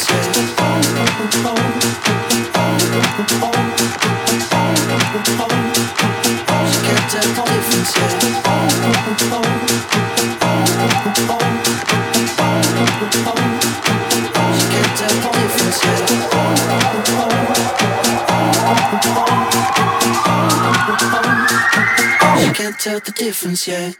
Tell the difference yet.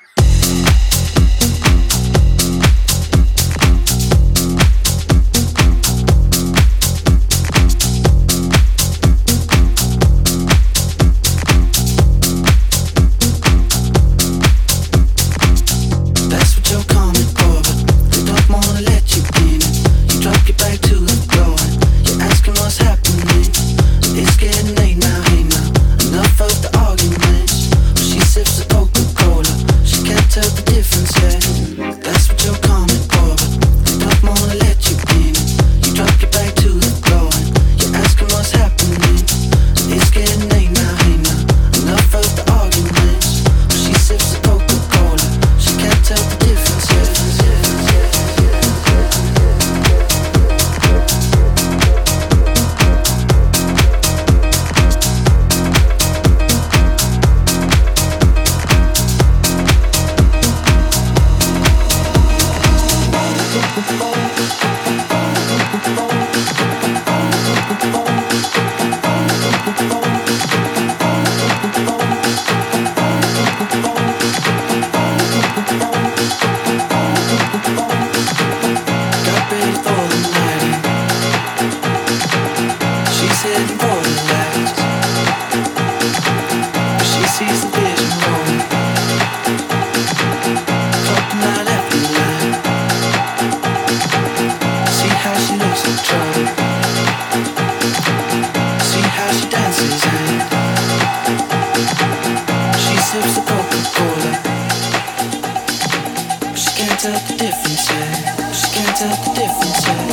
That's what you're coming for, but they don't wanna let you in. You drop your back to the floor and you're asking what's happening. It's getting late now, hey now. Enough of the arguments. She sips the Coca-Cola. She can't tell the difference yet. That's what you're coming for, but they don't wanna let you in. You drop your back to the floor and you're asking what's happening. It's getting late now, hey now. Enough of the arguments. She sips the Coca-Cola. She can't tell the difference yet. Got ready for the night. She's heading for the lights, but she sees the vision rolling. Talking line after line. See how she looks in trouble. See how she dances and she sips the Coca-Cola. She can't tell the difference yet. She can't tell the difference yet.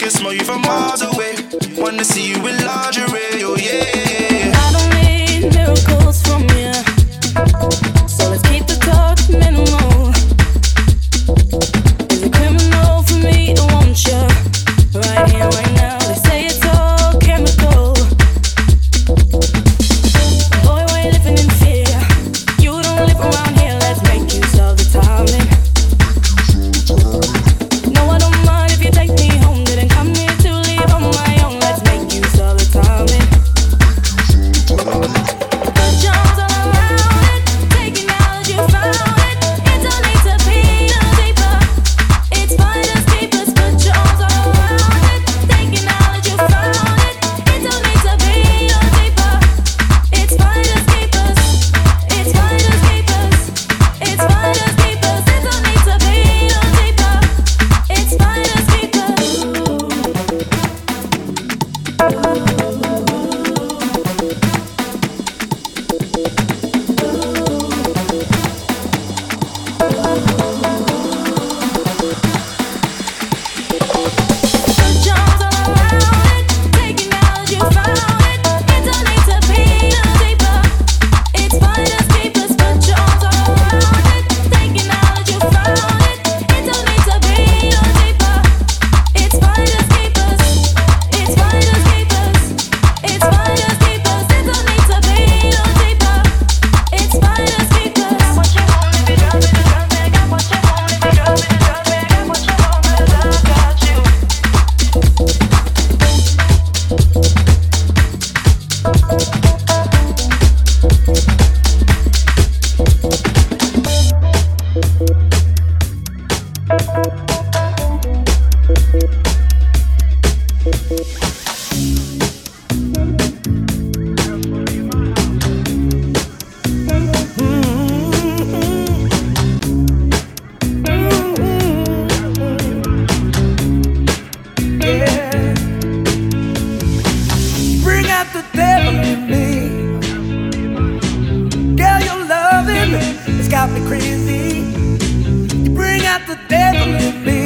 can smell you from miles away. Wanna see you in lingerie, oh yeah. I don't need miracles from you, so let's keep the talk minimal. Is it criminal for me to want you right here, right now? They say it's all chemical. Boy, why you living in fear? You don't live around here, let's make use of the timing. No, I don't mind if you take me home. Didn't come here to leave on my own. Let's make use of the timing. Put charms all around it, taking knowledge you found it. It's all need to be a deeper. It's finders keepers. Put charms all around it, taking knowledge you found it. It's all need to be a deeper. It's finders keepers. It's finders keepers. It's finders keepers. It's all need to be a deeper. It's finders keepers. Put charms all around it, taking knowledge you found it. It's all need to be a deeper. It's finders keepers. Put charms all around it, taking knowledge you found it. It's all need to be a deeper. It's finders keepers. It's finders keepers. It's finders keepers. It's all need to be a deeper. It's finders keepers. Got what you want if you drop it, drop it. Got what you want if you drop it, drop it. Got what you want 'cause I got you. Yeah. Bring out the devil in me. Girl, your loving has got me crazy. You bring out the devil in me.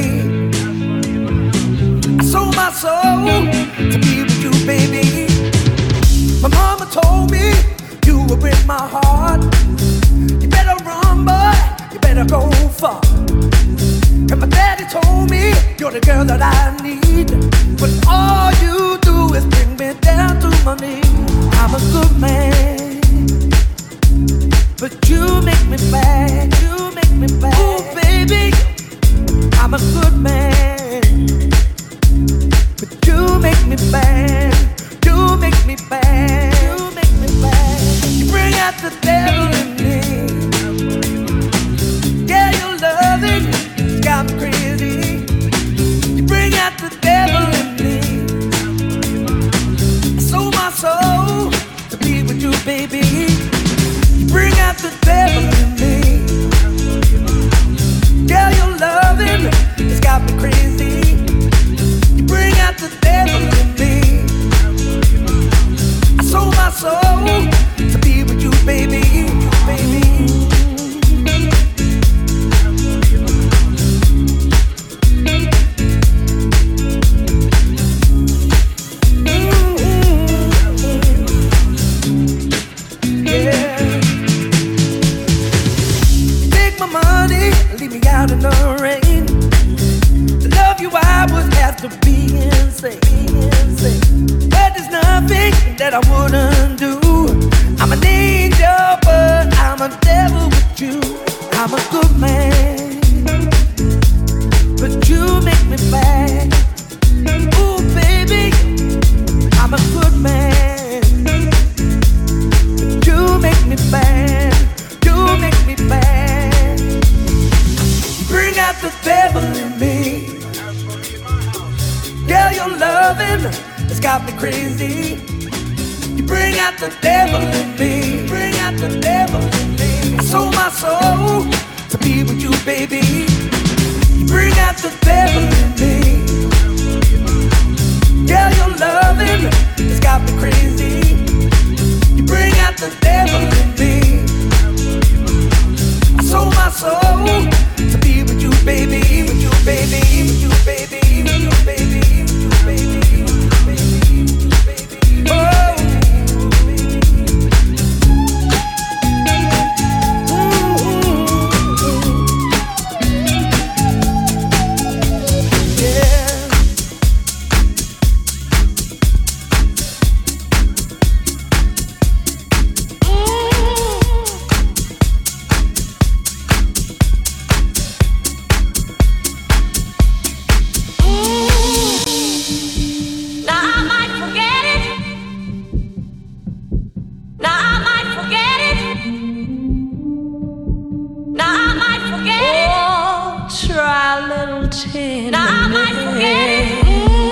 I sold my soul to be with you, baby. My mama told me you will break my heart. You better run, boy. You better go far. And my daddy told me you're the girl that I need. But all you do is bring me down to my knees. I'm a good man, but you make me bad. You make me bad. Ooh, baby, I'm a good man, but you make me bad. You make me bad. You make me bad. You bring out the devil in me. Yeah, your loving got me crazy. You bring out the devil in me. I sold my soul to be with you, baby. You bring out the devil in me. Girl, your loving has got me crazy. You bring out the devil in me. I sold my soul to be with you, baby, baby. Leave me out in the rain. To love you, I would have to be insane. But there's nothing that I wouldn't do. I'm an angel, but I'm a devil with you. I'm a good man, but you make me bad. Ooh, baby, I'm a good man, but you make me bad. You make me bad. Bring out the devil in me. Girl, your loving has got me crazy. You bring out the devil in me. Bring out the devil in me. I sold my soul to be with you, baby. You bring out the devil in me. Girl, your loving has got me crazy. You bring out the devil in me. I sold my soul to be with you, baby, with you, baby, with you, baby, with you, baby, with you. Now I might forget it.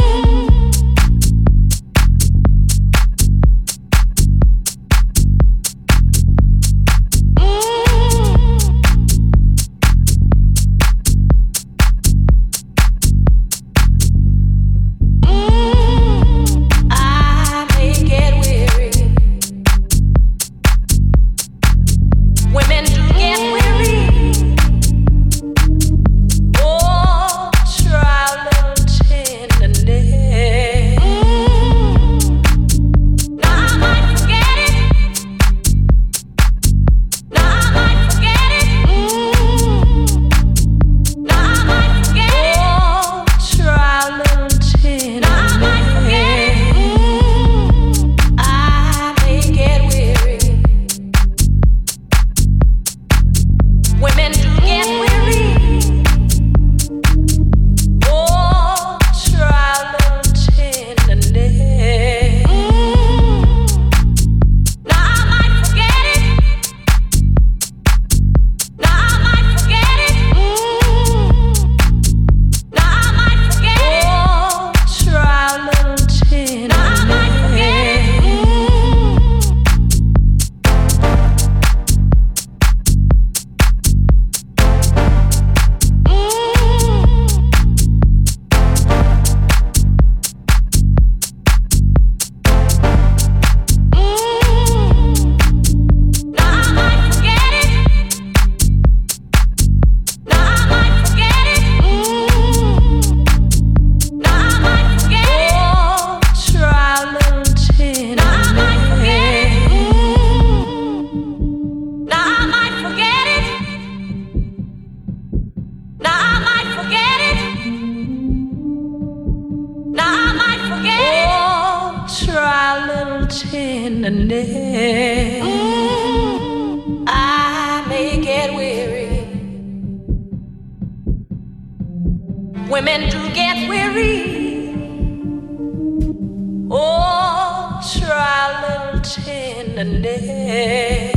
I may get weary. Women do get weary. Oh, try a little tenderness.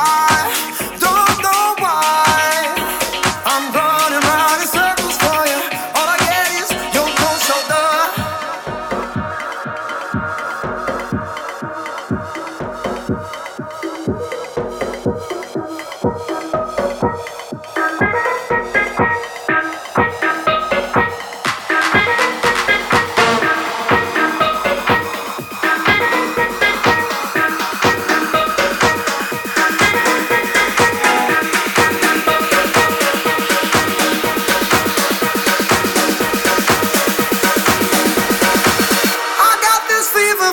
And I don't know why I'm running round in circles for you.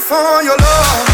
for your love.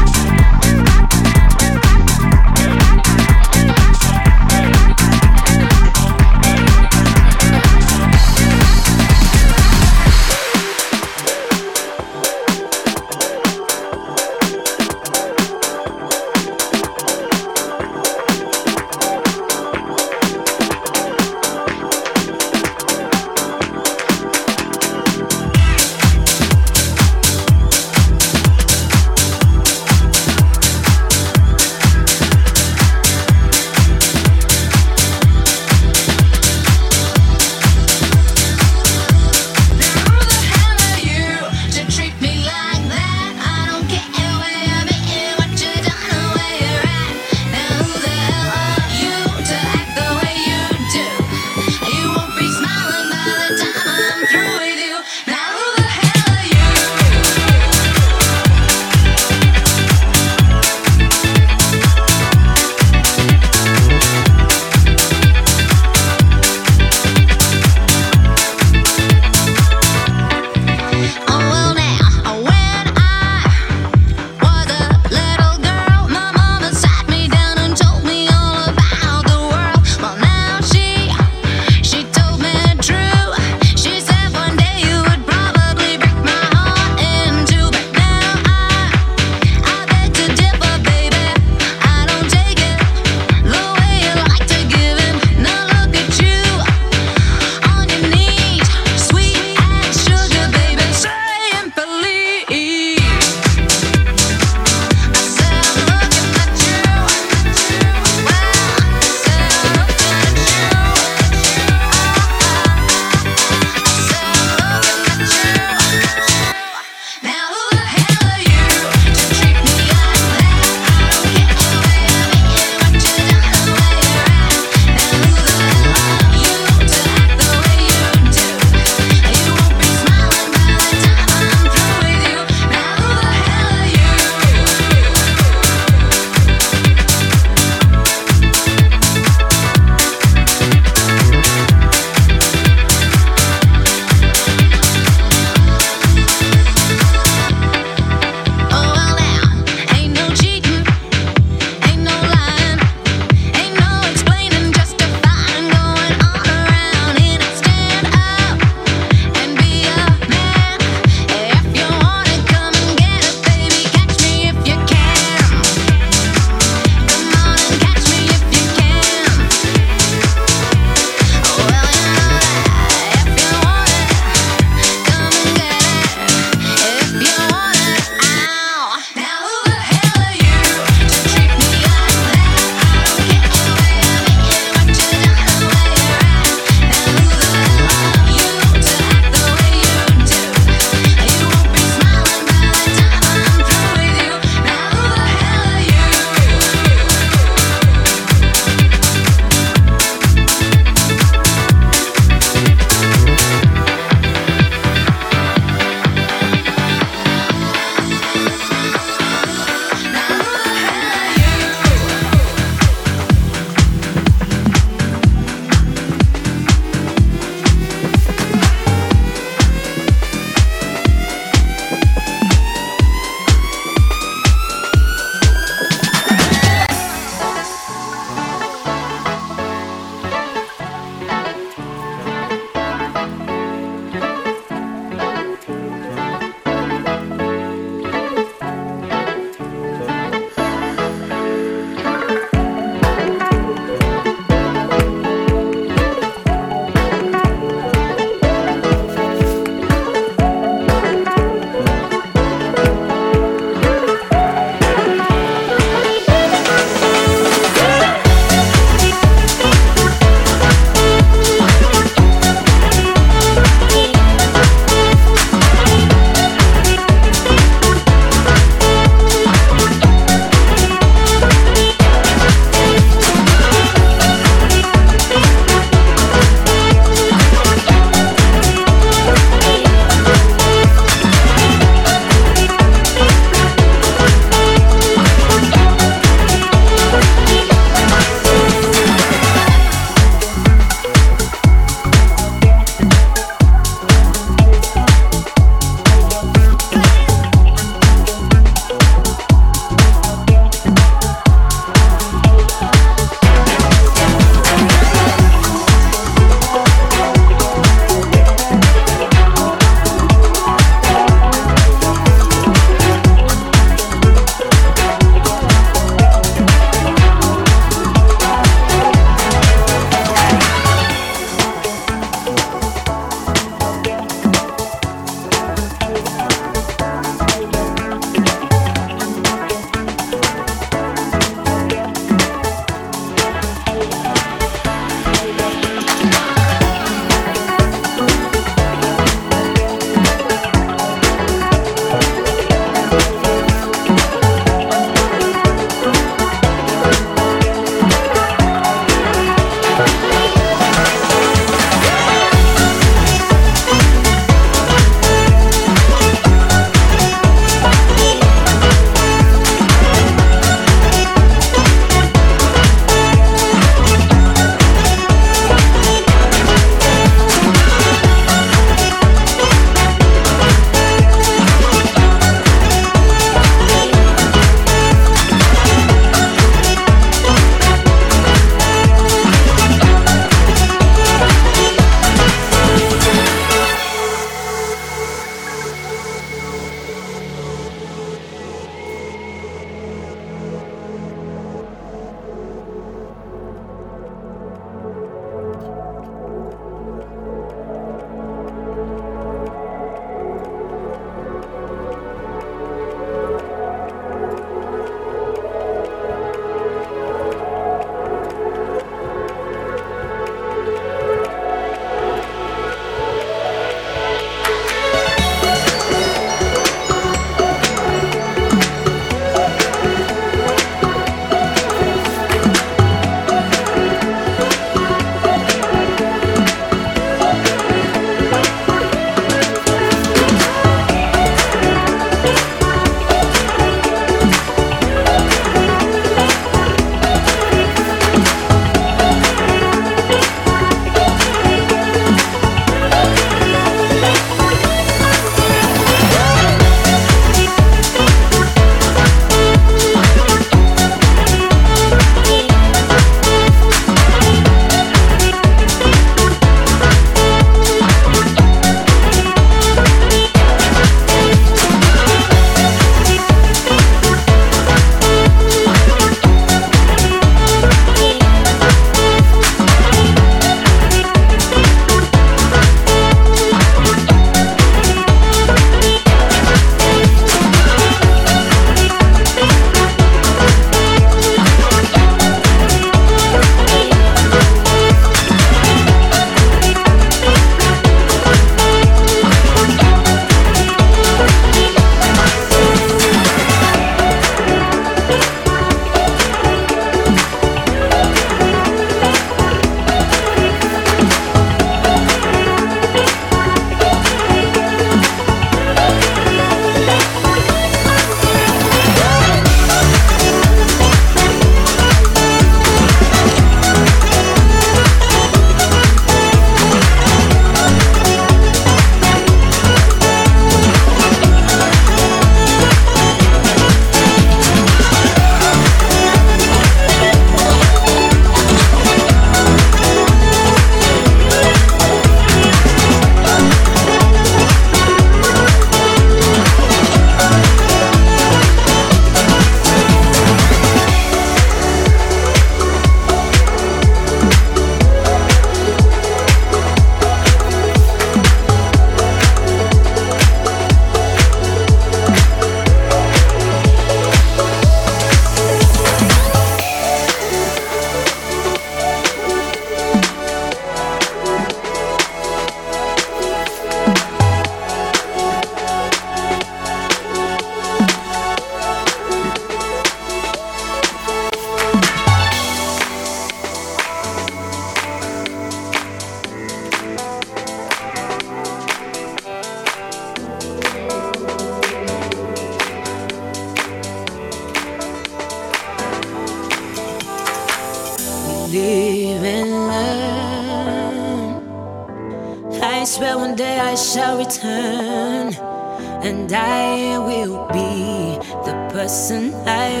day I shall return, and I will be the person I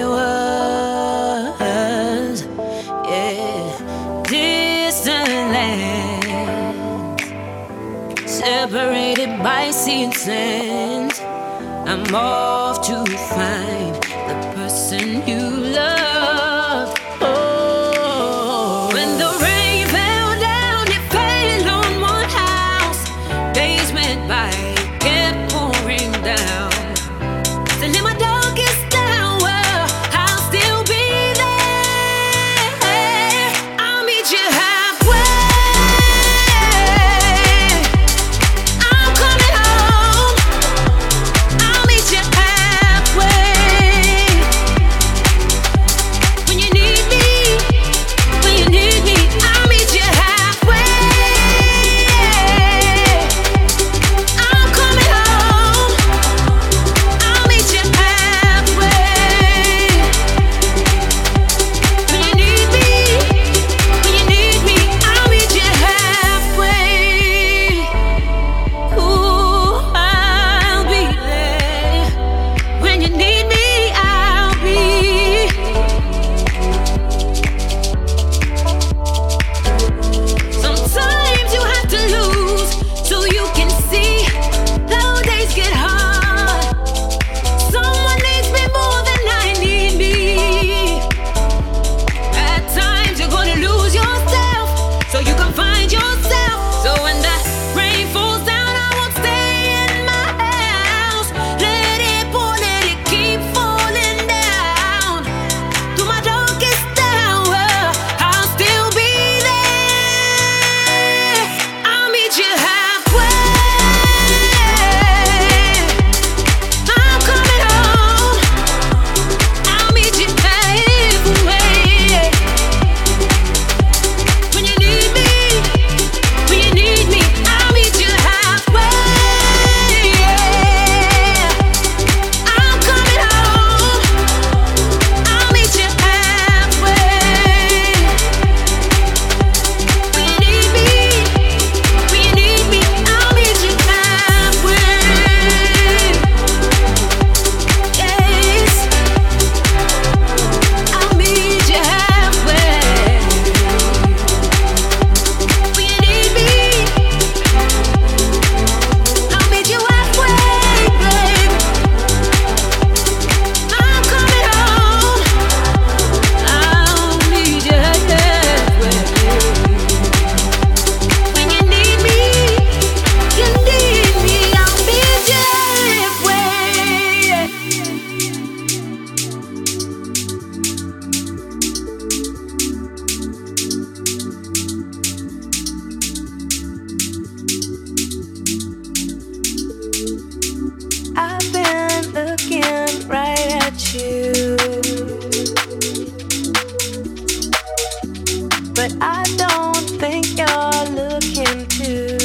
was. Yeah, distant lands, separated by sea and sand. I'm off to find the person you love. Oh, when the rain fell down, it fell on one house. Days went by, it kept pouring down. Still in my darkest hour, I'll still be there. I'll meet you halfway. I'm coming home. I'll meet you halfway. When you need me, I'll meet you halfway. I'm coming home. I'll meet you halfway. When you need me, I'll meet you halfway. Ooh, I'll be there. When you need me, I'll be. Sometimes you have to lose so you can see. Though days get hard, someone needs me more than I need me. At times you're gonna lose yourself so you can find yourself. So when the rain falls down, I won't stay in my house. Let it pour, let it keep falling down. Through my darkest hour, I'll still be there. I'll meet you halfway. I'm coming home. I'll meet you halfway. When you need me, I'll meet you halfway. I'm coming home. I'll meet you halfway. When you need me, I'll meet you halfway. Yes, I'll meet you halfway. When you need me, I'll meet you halfway, babe. I'm coming home. I'll meet you halfway. When you need me, I'll meet you halfway. I've been looking right at you, but I don't think you're looking too.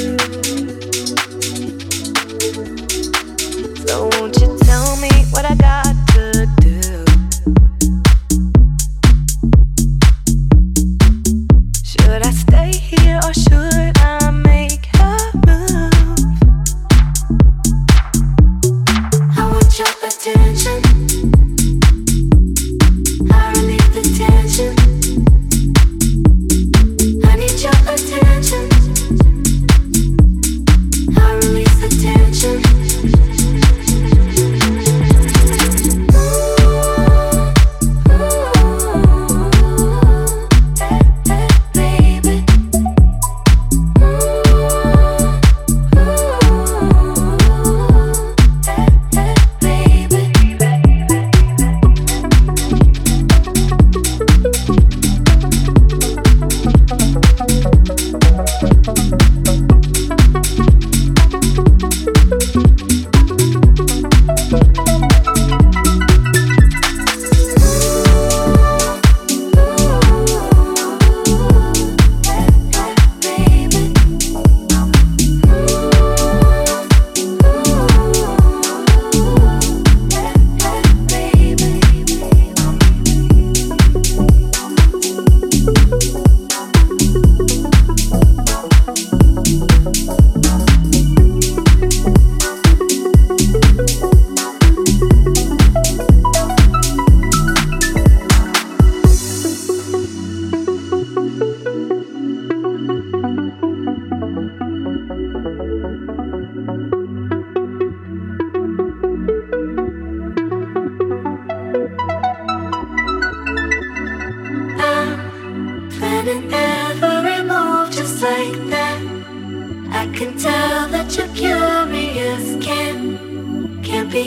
So won't you tell me what I got to do? Should I stay here or should I make a move? I want your attention. I relieve the tension. I need your attention. I release the tension.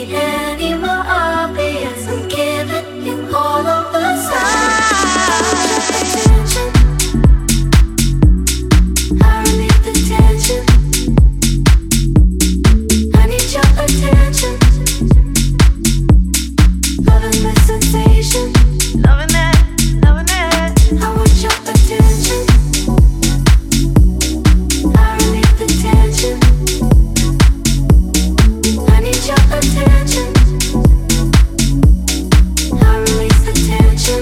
any more obvious. I'm giving you all of the attention. I relieve the tension. I need your attention. Loving the sensation. Loving it, loving it. I want your attention. I relieve the tension. I need your attention. I release the tension.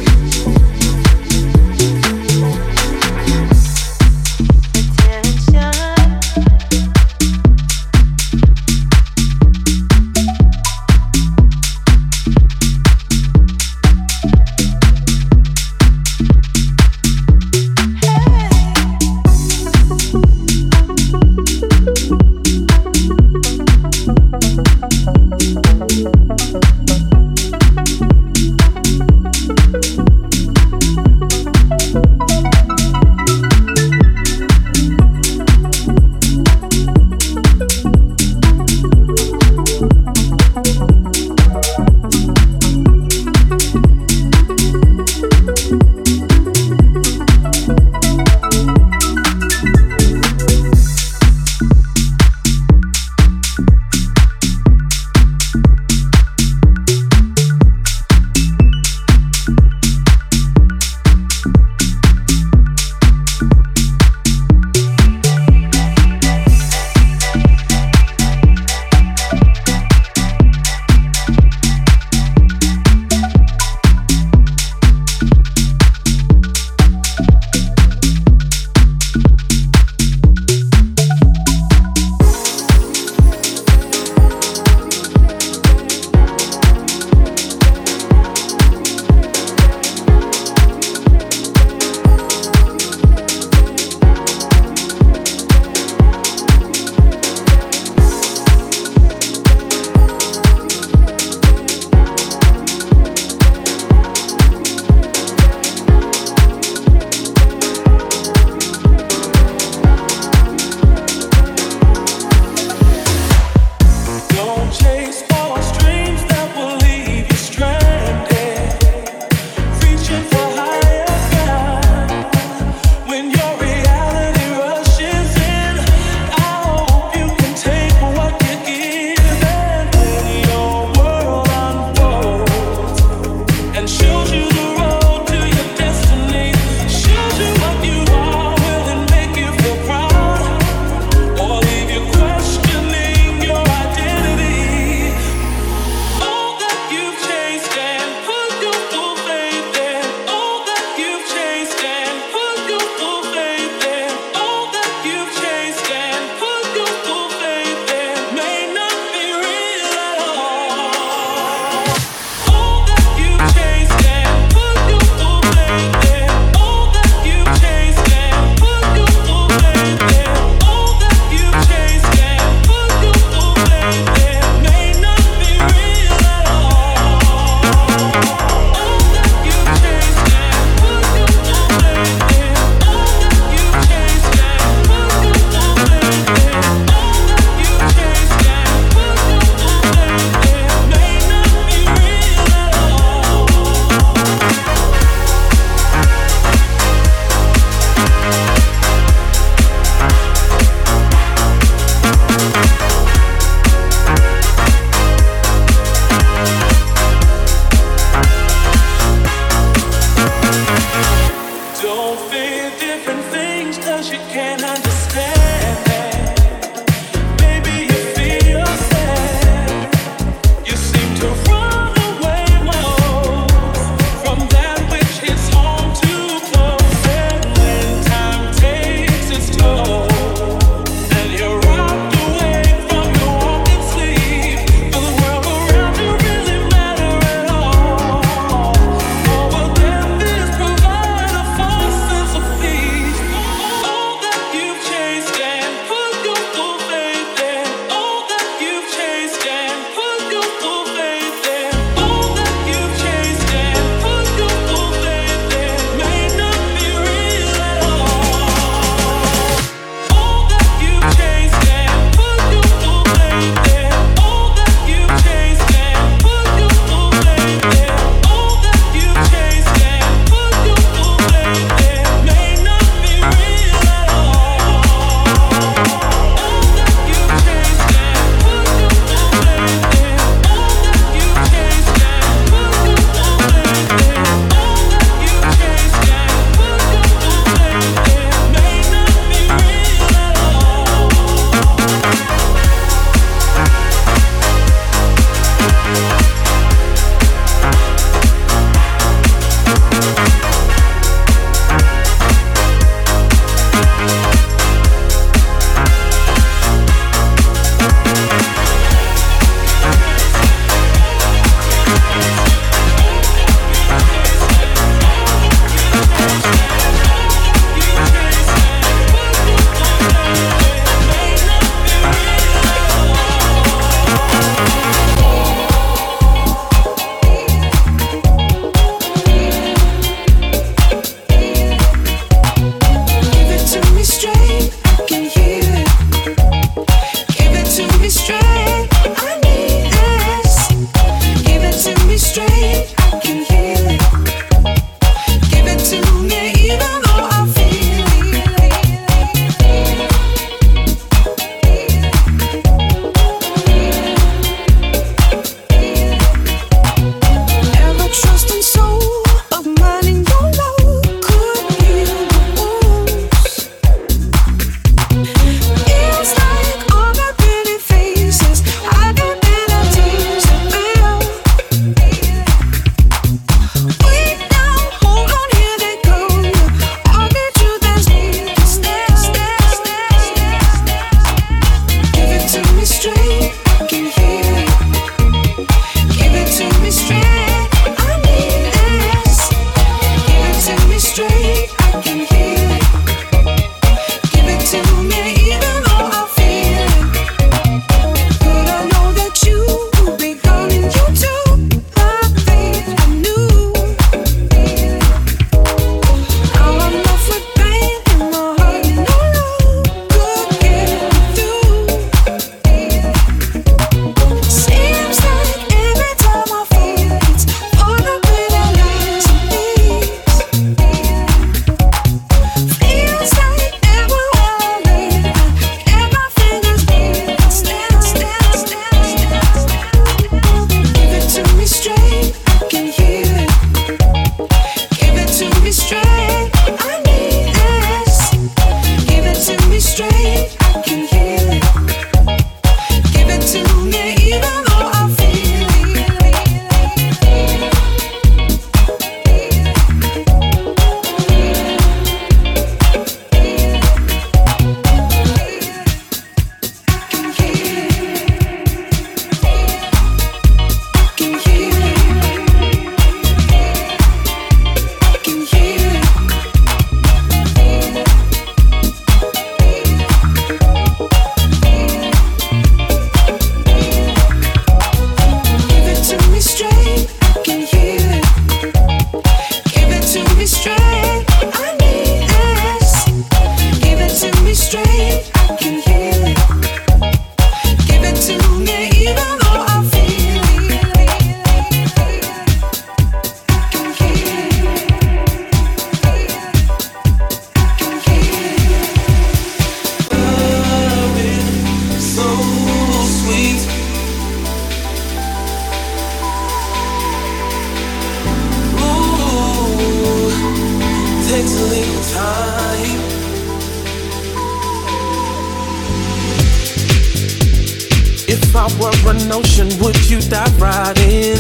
an ocean, would you dive right in?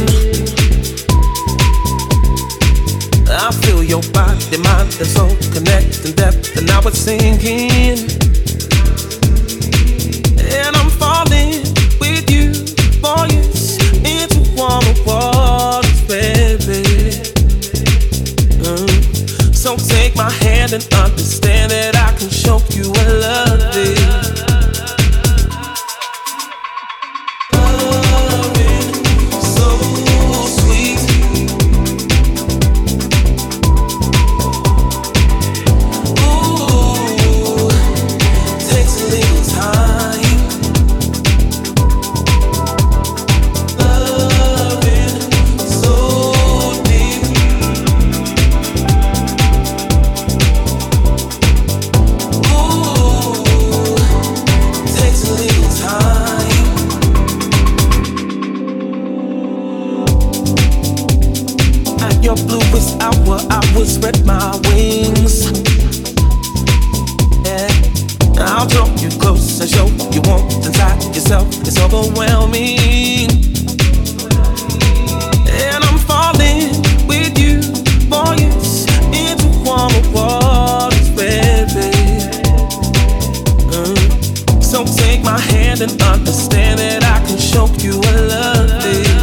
I feel your body, mind and soul connect in depth, and now it's sinking. And I'm falling with you, boys, into warmer waters, baby. So take my hand and understand that I can show you a love it. Spread my wings, yeah. I'll draw you close and show you want inside yourself. It's overwhelming, and I'm falling with you, boys, into warmer waters, baby. So take my hand and understand that I can show you a love it.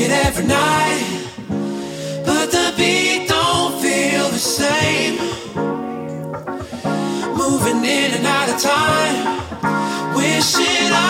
it every night, but the beat don't feel the same. Moving in and out of time, wishing I